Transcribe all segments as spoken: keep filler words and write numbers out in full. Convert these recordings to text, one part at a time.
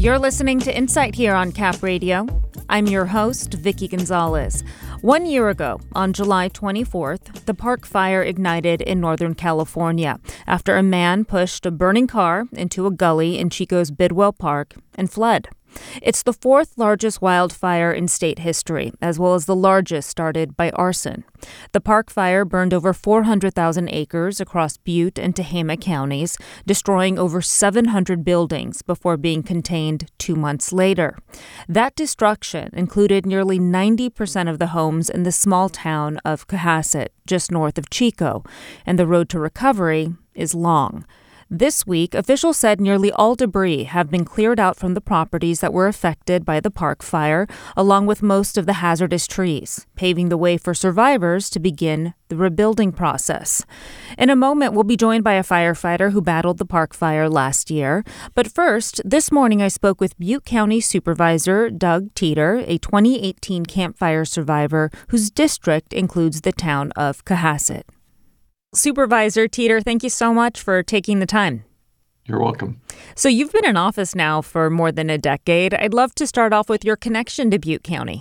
You're listening to Insight here on Cap Radio. I'm your host, Vicky Gonzalez. One year ago, on July twenty-fourth, the Park Fire ignited in Northern California after a man pushed a burning car into a gully in Chico's Bidwell Park and fled. It's the fourth largest wildfire in state history, as well as the largest started by arson. The Park Fire burned over four hundred thousand acres across Butte and Tehama counties, destroying over seven hundred buildings before being contained two months later. That destruction included nearly ninety percent of the homes in the small town of Cohasset, just north of Chico, and the road to recovery is long. This week, officials said nearly all debris have been cleared out from the properties that were affected by the Park Fire, along with most of the hazardous trees, paving the way for survivors to begin the rebuilding process. In a moment, we'll be joined by a firefighter who battled the Park Fire last year. But first, this morning I spoke with Butte County Supervisor Doug Teeter, a twenty eighteen Camp Fire survivor whose district includes the town of Cohasset. Supervisor Teeter, thank you so much for taking the time. You're welcome. So you've been in office now for more than a decade. I'd love to start off with your connection to Butte County.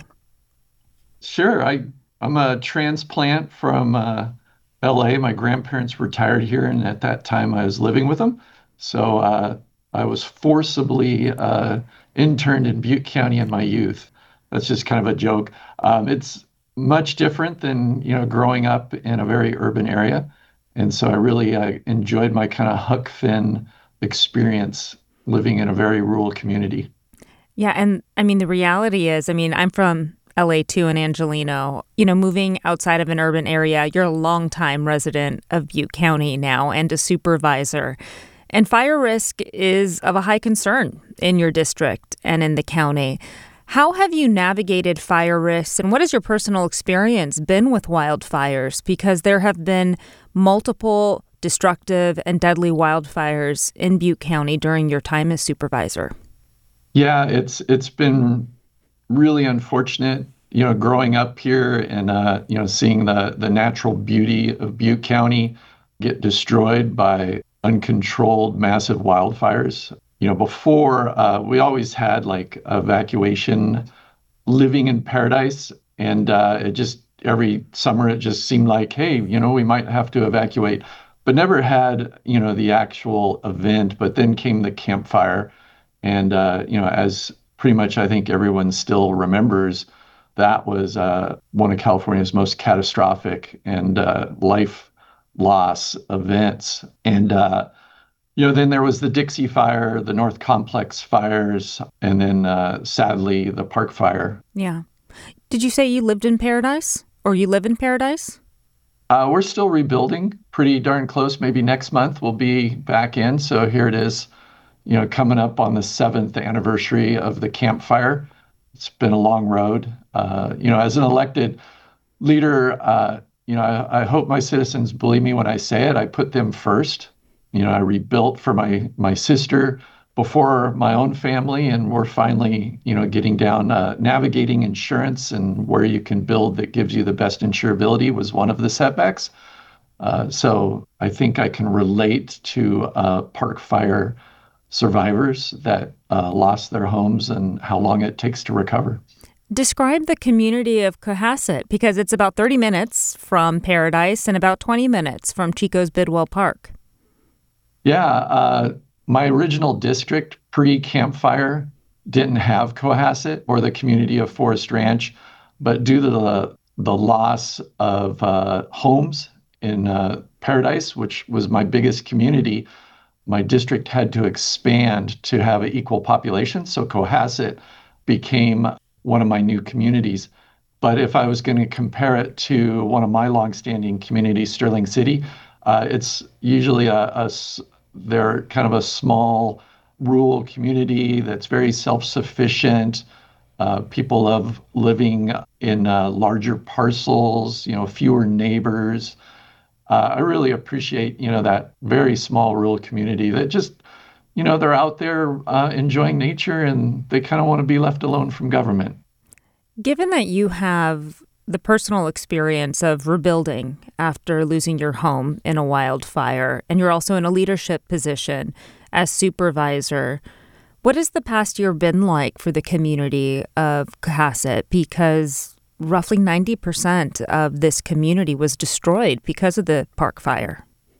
Sure. I, I'm a transplant from uh, L A. My grandparents retired here, and at that time I was living with them. So uh, I was forcibly uh, interned in Butte County in my youth. That's just kind of a joke. Um, it's much different than, you know, growing up in a very urban area. And so I really uh, enjoyed my kind of Huck Finn experience living in a very rural community. Yeah. And I mean, the reality is, I mean, I'm from L A too, in Angelino. You know, moving outside of an urban area, you're a longtime resident of Butte County now and a supervisor. And fire risk is of a high concern in your district and in the county. How have you navigated fire risks, and what has your personal experience been with wildfires? Because there have been multiple destructive and deadly wildfires in Butte County during your time as supervisor. Yeah, it's it's been really unfortunate, you know, growing up here and, uh, you know, seeing the, the natural beauty of Butte County get destroyed by uncontrolled massive wildfires. You know, before uh, we always had like evacuation living in paradise. And uh, it just every summer it just seemed like, hey, you know, we might have to evacuate, but never had, you know, the actual event. But then came the Camp Fire. And, uh, you know, as pretty much I think everyone still remembers, that was uh, one of California's most catastrophic and uh, life loss events. And, uh, You know, then there was the Dixie Fire, the North Complex fires, and then uh, sadly, the Park Fire. Yeah. Did you say you lived in Paradise, or you live in Paradise? Uh, we're still rebuilding, pretty darn close. Maybe next month we'll be back in. So here it is, you know, coming up on the seventh anniversary of the Camp Fire. It's been a long road. Uh, you know, as an elected leader, uh, you know, I, I hope my citizens believe me when I say it. I put them first. You know, I rebuilt for my my sister before my own family, and we're finally, you know, getting down, uh, navigating insurance and where you can build that gives you the best insurability was one of the setbacks. Uh, so I think I can relate to uh, Park Fire survivors that uh, lost their homes and how long it takes to recover. Describe the community of Cohasset, because it's about thirty minutes from Paradise and about twenty minutes from Chico's Bidwell Park. Yeah, uh, my original district pre-Camp Fire didn't have Cohasset or the community of Forest Ranch, but due to the, the loss of uh, homes in uh, Paradise, which was my biggest community, my district had to expand to have an equal population. So Cohasset became one of my new communities. But if I was going to compare it to one of my longstanding communities, Sterling City, uh, it's usually a, a they're kind of a small rural community that's very self-sufficient. Uh, people love living in uh, larger parcels, you know, fewer neighbors. Uh, I really appreciate, you know, that very small rural community that just, you know, they're out there uh, enjoying nature and they kind of want to be left alone from government. Given that you have the personal experience of rebuilding after losing your home in a wildfire, and you're also in a leadership position as supervisor, What has the past year been like for the community of Cohasset? Because roughly ninety percent of this community was destroyed because of the Park Fire.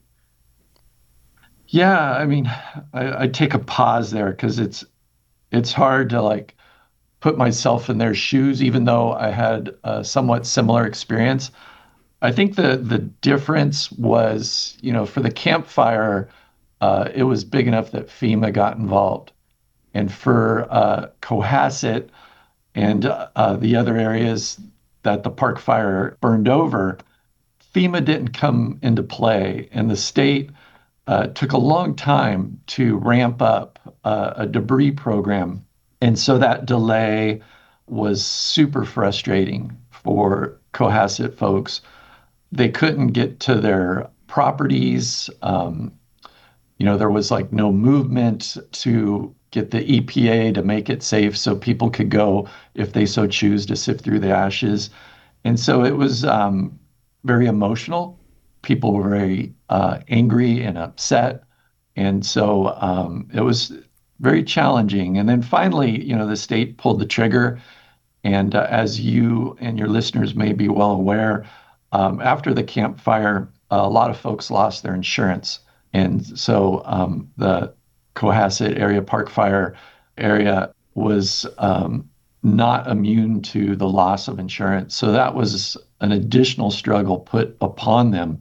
Yeah, I mean, I, I take a pause there because it's it's hard to like put myself in their shoes, even though I had a somewhat similar experience. I think the the difference was, you know, for the Camp Fire, uh, it was big enough that FEMA got involved, and for uh, Cohasset and uh, the other areas that the Park Fire burned over, FEMA didn't come into play, and the state uh, took a long time to ramp up uh, a debris program. And so that delay was super frustrating for Cohasset folks. They couldn't get to their properties. Um, you know, there was like no movement to get the E P A to make it safe so people could go, if they so choose, to sift through the ashes. And so it was um, very emotional. People were very uh, angry and upset. And so um, it was very challenging. And then finally, you know, the state pulled the trigger. And uh, as you and your listeners may be well aware, um, after the Camp Fire, a lot of folks lost their insurance. And so um, the Cohasset area Park Fire area was um, not immune to the loss of insurance. So that was an additional struggle put upon them.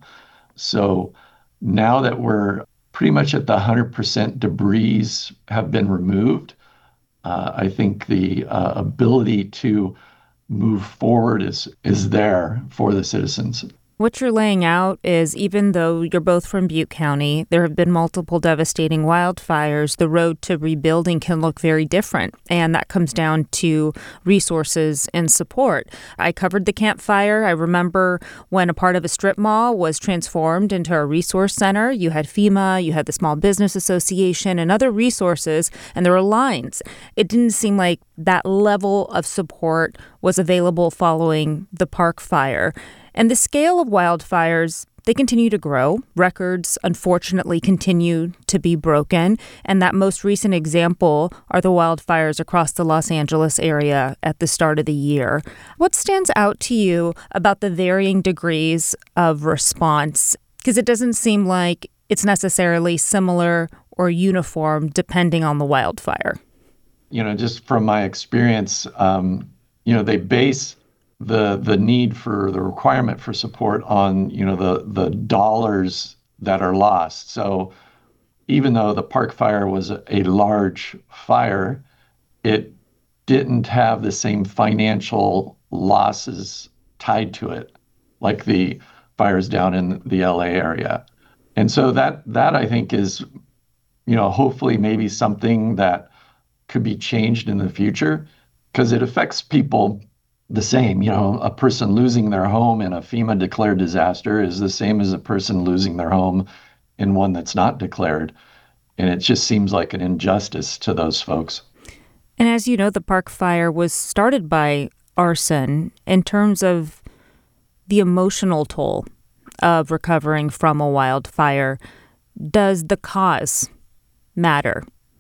So now that we're pretty much at the one hundred percent debris have been removed, uh, I think the uh, ability to move forward is is there for the citizens. What you're laying out is, even though you're both from Butte County, there have been multiple devastating wildfires, the road to rebuilding can look very different. And that comes down to resources and support. I covered the Camp Fire. I remember when a part of a strip mall was transformed into a resource center. You had FEMA, you had the Small Business Association, and other resources, and there were lines. It didn't seem like that level of support was available following the Park Fire. And the scale of wildfires, they continue to grow. Records, unfortunately, continue to be broken. And that most recent example are the wildfires across the Los Angeles area at the start of the year. What stands out to you about the varying degrees of response? Because it doesn't seem like it's necessarily similar or uniform depending on the wildfire. You know, just from my experience, um, you know, they base the the need for the requirement for support on, you know, the the dollars that are lost. So even though the Park Fire was a, a large fire, it didn't have the same financial losses tied to it like the fires down in the L A area. And so that that I think is, you know, hopefully maybe something that could be changed in the future, because it affects people the same. You know, a person losing their home in a FEMA declared disaster is the same as a person losing their home in one that's not declared. And it just seems like an injustice to those folks. And as you know, the Park Fire was started by arson. In terms of the emotional toll of recovering from a wildfire, does the cause matter?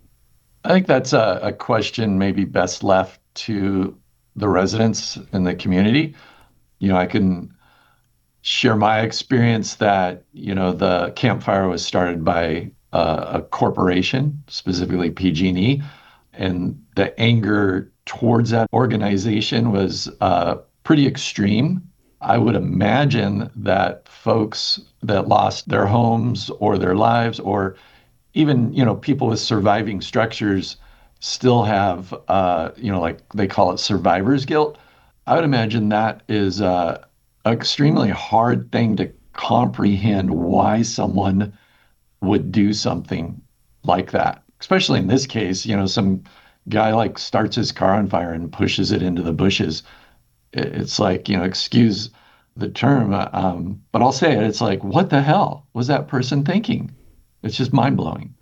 I think that's a, a question maybe best left to the residents in the community. You know, I can share my experience that, you know, the Camp Fire was started by uh, a corporation, specifically P G and E, and the anger towards that organization was uh, pretty extreme. I would imagine that folks that lost their homes or their lives, or even, you know, people with surviving structures still have, uh, you know, like they call it survivor's guilt. I would imagine that is uh, an extremely hard thing to comprehend, why someone would do something like that. Especially in this case, you know, some guy like starts his car on fire and pushes it into the bushes. It's like, you know, excuse the term, um, but I'll say it. It's like, what the hell was that person thinking? It's just mind blowing.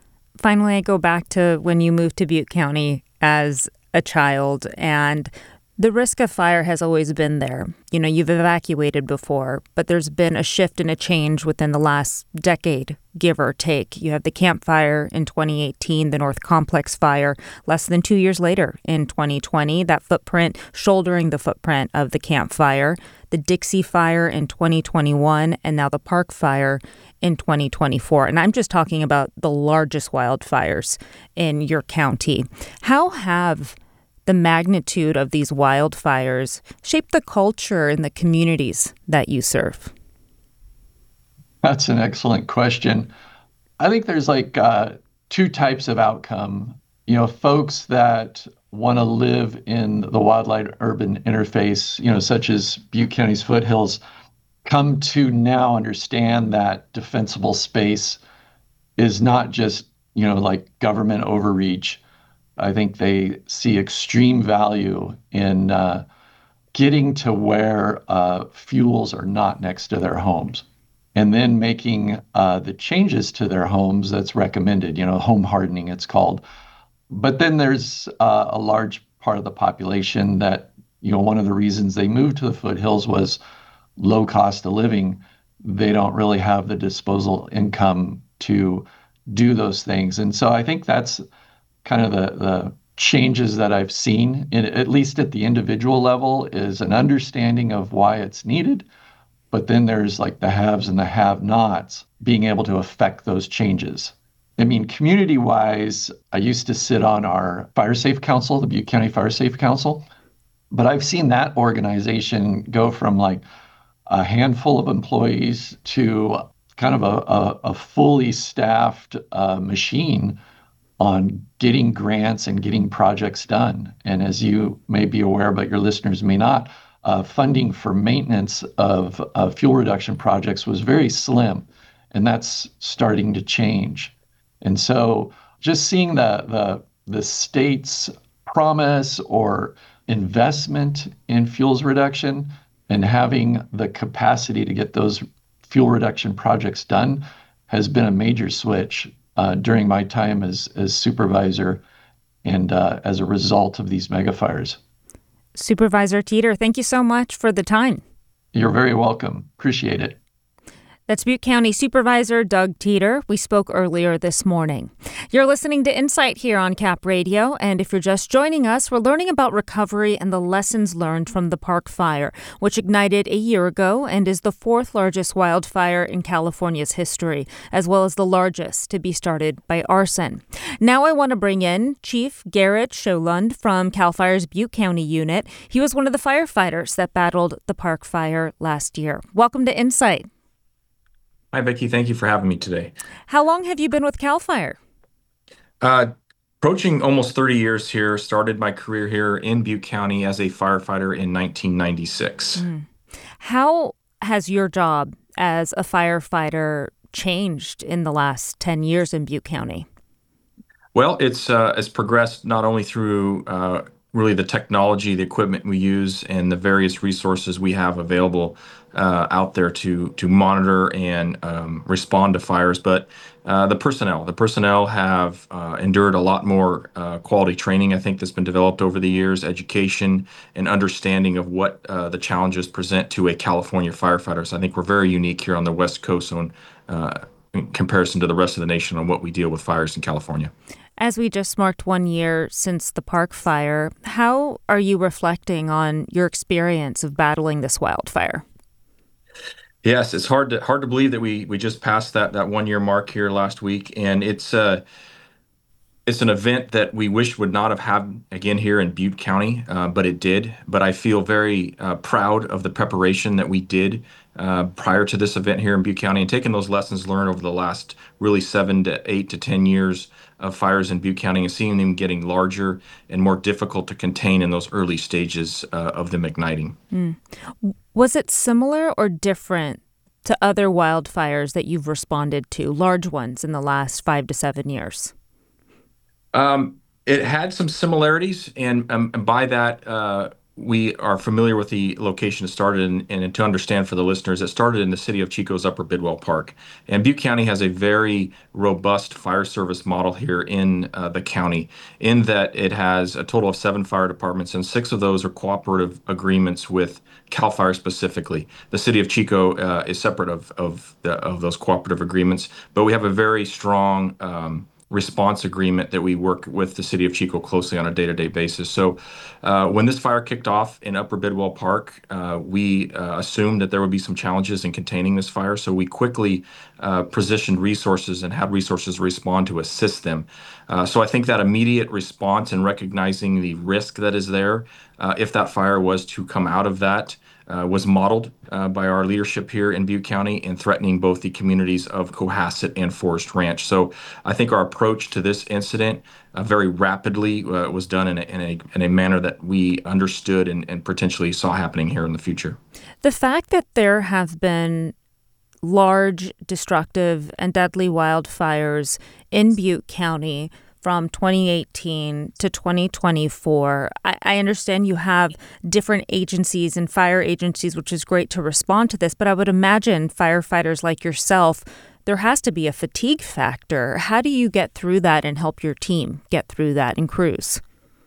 Finally, I go back to when you moved to Butte County as a child, and The risk of fire has always been there. You know, you've evacuated before, but there's been a shift and a change within the last decade, give or take. You have the Camp Fire in twenty eighteen, the North Complex Fire less than two years later in twenty twenty, that footprint shouldering the footprint of the Camp Fire, the Dixie Fire in twenty twenty-one, and now the Park Fire in twenty twenty-four. And I'm just talking about the largest wildfires in your county. How have the magnitude of these wildfires shape the culture in the communities that you serve? That's an excellent question. I think there's like uh, two types of outcome. You know, folks that want to live in the wildlife urban interface, you know, such as Butte County's foothills, come to now understand that defensible space is not just, you know, like government overreach. I think they see extreme value in uh, getting to where uh, fuels are not next to their homes and then making uh, the changes to their homes that's recommended, you know, home hardening, it's called. But then there's uh, a large part of the population that, you know, one of the reasons they moved to the foothills was low cost of living. They don't really have the disposable income to do those things. And so I think that's kind of the, the changes that I've seen, in, at least at the individual level, is an understanding of why it's needed. But then there's like the haves and the have-nots being able to affect those changes. I mean, community-wise, I used to sit on our Fire Safe Council, the Butte County Fire Safe Council, but I've seen that organization go from like a handful of employees to kind of a, a, a fully staffed uh, machine on getting grants and getting projects done. And as you may be aware, but your listeners may not, uh, funding for maintenance of uh, fuel reduction projects was very slim, and that's starting to change. And so just seeing the the, the state's promise or investment in fuels reduction and having the capacity to get those fuel reduction projects done has been a major switch Uh, during my time as as supervisor and uh, as a result of these megafires. Supervisor Teeter, thank you so much for the time. You're very welcome. Appreciate it. That's Butte County Supervisor Doug Teeter. We spoke earlier this morning. You're listening to Insight here on Cap Radio, and if you're just joining us, we're learning about recovery and the lessons learned from the Park Fire, which ignited a year ago and is the fourth largest wildfire in California's history, as well as the largest to be started by arson. Now I want to bring in Chief Garrett Scholund from CAL FIRE's Butte County unit. He was one of the firefighters that battled the Park Fire last year. Welcome to Insight. Hi, Vicki. Thank you for having me today. How long have you been with CAL FIRE? Uh, approaching almost thirty years here. Started my career here in Butte County as a firefighter in nineteen ninety-six. Mm. How has your job as a firefighter changed in the last ten years in Butte County? Well, it's uh, it's progressed not only through uh, really the technology, the equipment we use, and the various resources we have available uh, out there to to monitor and um, respond to fires, but uh, the personnel. The personnel have uh, endured a lot more uh, quality training, I think, that's been developed over the years, education and understanding of what uh, the challenges present to a California firefighter. So I think we're very unique here on the West Coast on, uh, in comparison to the rest of the nation on what we deal with fires in California. As we just marked one year since the Park Fire, how are you reflecting on your experience of battling this wildfire? Yes, it's hard to hard to believe that we we just passed that that one year mark here last week, and it's uh it's an event that we wish would not have happened again here in Butte County, uh, but it did. But I feel very uh, proud of the preparation that we did uh, prior to this event here in Butte County, and taking those lessons learned over the last really seven to eight to ten years of fires in Butte County and seeing them getting larger and more difficult to contain in those early stages uh, of them igniting. Mm. Was it similar or different to other wildfires that you've responded to, large ones in the last five to seven years? Um, it had some similarities, and, um, and by that, uh, we are familiar with the location it started in, and to understand for the listeners, it started in the city of Chico's Upper Bidwell Park. And Butte County has a very robust fire service model here in uh, the county, in that it has a total of seven fire departments, and six of those are cooperative agreements with CAL FIRE specifically. The city of Chico uh, is separate of of, the, of those cooperative agreements, but we have a very strong um, response agreement that we work with the city of Chico closely on a day-to-day basis. So uh, when this fire kicked off in Upper Bidwell Park, uh, we uh, assumed that there would be some challenges in containing this fire. So we quickly uh, positioned resources and had resources respond to assist them. Uh, so I think that immediate response and recognizing the risk that is there, uh, if that fire was to come out of that, Uh, was modeled uh, by our leadership here in Butte County in threatening both the communities of Cohasset and Forest Ranch. So I think our approach to this incident uh, very rapidly uh, was done in a, in, a, in a manner that we understood and, and potentially saw happening here in the future. The fact that there have been large, destructive, and deadly wildfires in Butte County from twenty eighteen to twenty twenty-four. I, I understand you have different agencies and fire agencies, which is great to respond to this, but I would imagine firefighters like yourself, there has to be a fatigue factor. How do you get through that and help your team get through that and crews?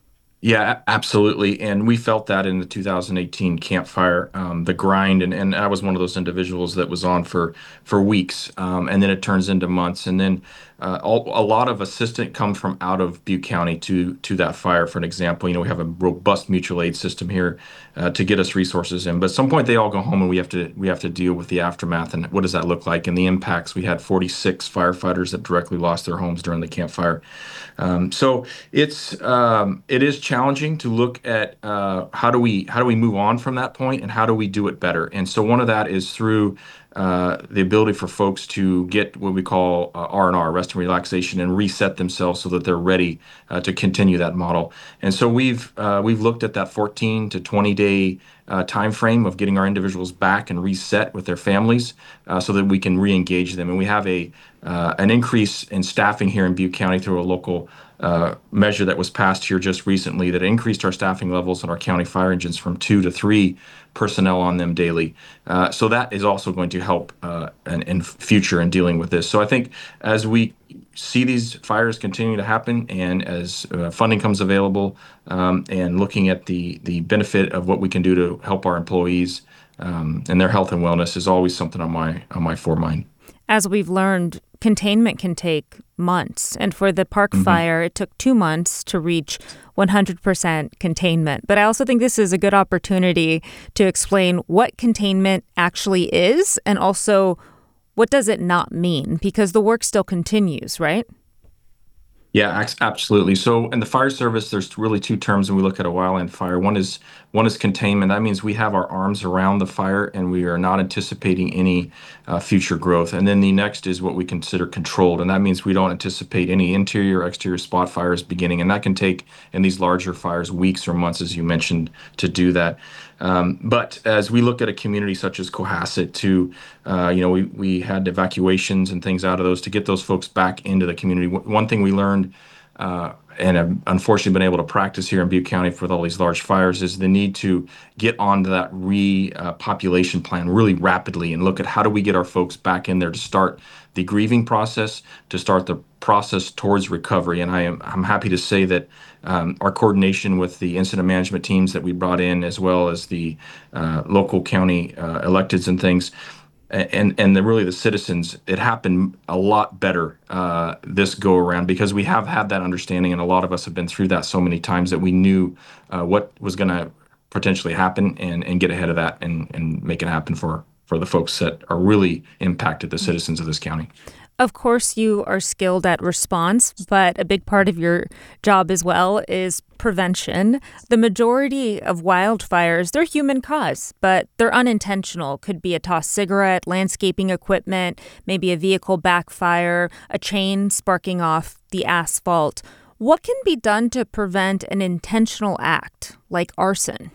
Yeah, absolutely. And we felt that in the two thousand eighteen Camp Fire, um, the grind, and, and I was one of those individuals that was on for for weeks, um, and then it turns into months. And then uh, all, a lot of assistance comes from out of Butte County to to that fire. For an example, you know, we have a robust mutual aid system here uh, to get us resources in. But at some point, they all go home, and we have to we have to deal with the aftermath and what does that look like and the impacts. We had forty-six firefighters that directly lost their homes during the Camp Fire. Um, so it's um, it is challenging to look at uh, how do we how do we move on from that point and how do we do it better. And so one of that is through uh, the ability for folks to get what we call uh, R and R, rest and relaxation, and reset themselves so that they're ready uh, to continue that model. And so we've uh, we've looked at that fourteen to twenty day uh, time frame of getting our individuals back and reset with their families uh, so that we can re-engage them. And we have a uh, an increase in staffing here in Butte County through a local uh, measure that was passed here just recently that increased our staffing levels on our county fire engines from two to three personnel on them daily. Uh, so that is also going to help uh, in, in future in dealing with this. So I think as we see these fires continue to happen and as uh, funding comes available um, and looking at the the benefit of what we can do to help our employees um, and their health and wellness is always something on my on my foremind. As we've learned, containment can take months. And for the Park mm-hmm. Fire, it took two months to reach one hundred percent containment. But I also think this is a good opportunity to explain what containment actually is and also what does it not mean, because the work still continues, right? Yeah, absolutely. So in the fire service, there's really two terms when we look at a wildland fire. One is one is containment. That means we have our arms around the fire and we are not anticipating any uh, future growth. And then the next is what we consider controlled. And that means we don't anticipate any interior or exterior spot fires beginning. And that can take, in these larger fires, weeks or months, as you mentioned, to do that. Um, but as we look at a community such as Cohasset, to uh, you know, we we had evacuations and things out of those to get those folks back into the community. One thing we learned, uh, and have unfortunately been able to practice here in Butte County with all these large fires, is the need to get onto that repopulation uh, plan really rapidly and look at how do we get our folks back in there to start the grieving process, to start the process towards recovery. And I am I'm happy to say that um, our coordination with the incident management teams that we brought in, as well as the uh, local county uh, electeds and things, and and the, really the citizens, it happened a lot better uh, this go around because we have had that understanding, and a lot of us have been through that so many times that we knew uh, what was going to potentially happen and and get ahead of that and and make it happen for for the folks that are really impacted, the citizens of this county. Of course, you are skilled at response, but a big part of your job as well is prevention. The majority of wildfires, they're human cause, but they're unintentional. Could be a tossed cigarette, landscaping equipment, maybe a vehicle backfire, a chain sparking off the asphalt. What can be done to prevent an intentional act like arson?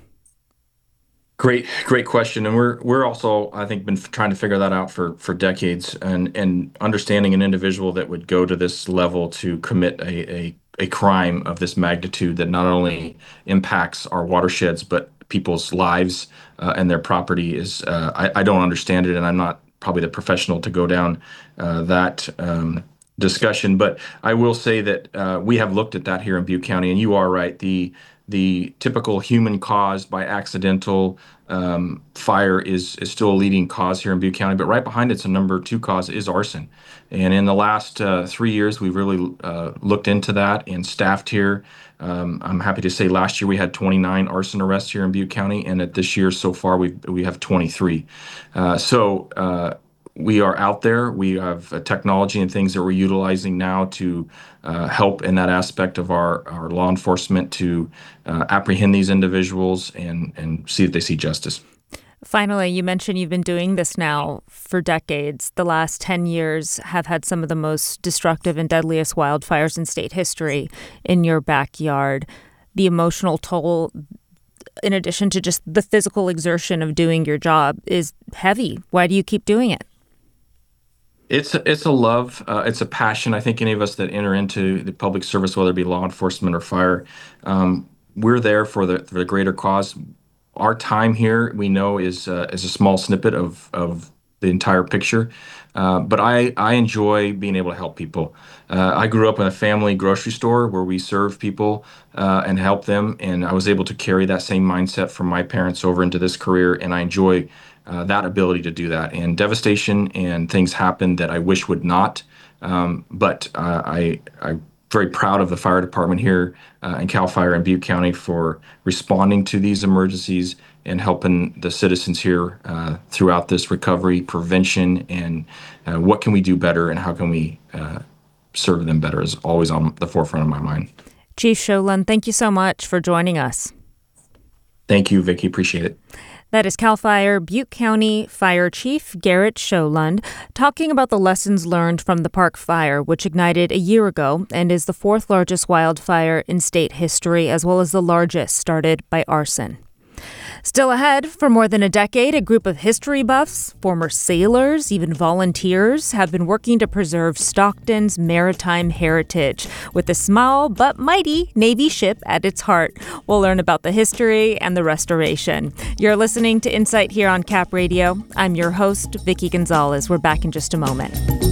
Great, great question. And we're we're also, I think, been trying to figure that out for for decades, and and understanding an individual that would go to this level to commit a a, a crime of this magnitude that not only impacts our watersheds, but people's lives uh, and their property is, uh, I, I don't understand it, and I'm not probably the professional to go down uh, that um, discussion. But I will say that uh, we have looked at that here in Butte County, and you are right. The the typical human caused by accidental um, fire is is still a leading cause here in Butte County, but right behind it's a number two cause is arson. And in the last uh, three years, we've really uh, looked into that and staffed here. Um, I'm happy to say last year we had twenty-nine arson arrests here in Butte County, and at this year so far we we have twenty-three. Uh, so uh, we are out there. We have uh, technology and things that we're utilizing now to uh, help in that aspect of our, our law enforcement to uh, apprehend these individuals and, and see if they see justice. Finally, you mentioned you've been doing this now for decades. The last ten years have had some of the most destructive and deadliest wildfires in state history in your backyard. The emotional toll, in addition to just the physical exertion of doing your job, is heavy. Why do you keep doing it? It's a, it's a love. Uh, it's a passion. I think any of us that enter into the public service, whether it be law enforcement or fire, um, we're there for the for the greater cause. Our time here, we know, is uh, is a small snippet of of the entire picture. Uh, but I I enjoy being able to help people. Uh, I grew up in a family grocery store where we serve people uh, and help them, and I was able to carry that same mindset from my parents over into this career, and I enjoy uh, that ability to do that. And devastation and things happen that I wish would not, um, but uh, I I. very proud of the fire department here uh, in CAL FIRE in Butte County for responding to these emergencies and helping the citizens here uh, throughout this recovery, prevention, and uh, what can we do better and how can we uh, serve them better is always on the forefront of my mind. Chief Sjolund, thank you so much for joining us. Thank you, Vicki. Appreciate it. That is CAL FIRE Butte County Fire Chief Garrett Sjolund talking about the lessons learned from the Park Fire, which ignited a year ago and is the fourth largest wildfire in state history, as well as the largest started by arson. Still ahead, for more than a decade, a group of history buffs, former sailors, even volunteers, have been working to preserve Stockton's maritime heritage with a small but mighty Navy ship at its heart. We'll learn about the history and the restoration. You're listening to Insight here on Cap Radio. I'm your host, Vicki Gonzalez. We're back in just a moment.